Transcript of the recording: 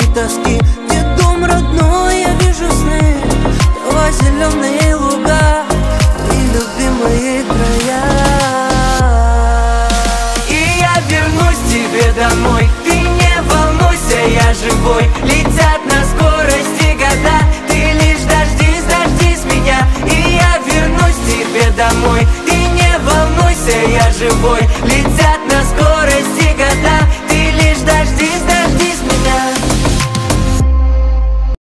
тоски, где дом родной, я вижу сны, твои зеленые луга и любимые края. И я вернусь к тебе домой, ты не волнуйся, я живой. Летят на скорости года, ты лишь дождись меня. И я вернусь к тебе домой, ты не волнуйся, я живой. Летят на скорости года.